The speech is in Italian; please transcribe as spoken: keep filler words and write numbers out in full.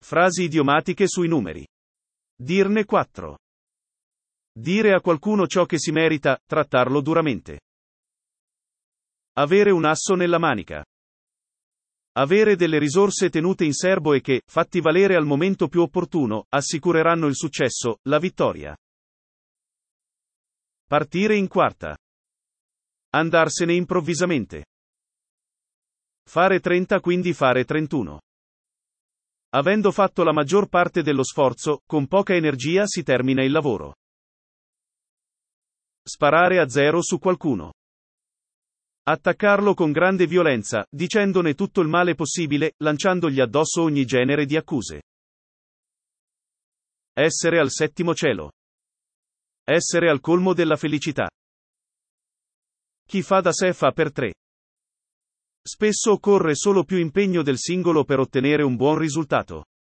Frasi idiomatiche sui numeri. Dirne quattro. Dire a qualcuno ciò che si merita, trattarlo duramente. Avere un asso nella manica. Avere delle risorse tenute in serbo e che, fatti valere al momento più opportuno, assicureranno il successo, la vittoria. Partire in quarta. Andarsene improvvisamente. Fare trenta quindi fare trentuno. Avendo fatto la maggior parte dello sforzo, con poca energia si termina il lavoro. Sparare a zero su qualcuno. Attaccarlo con grande violenza, dicendone tutto il male possibile, lanciandogli addosso ogni genere di accuse. Essere al settimo cielo. Essere al colmo della felicità. Chi fa da sé fa per tre. Spesso occorre solo più impegno del singolo per ottenere un buon risultato.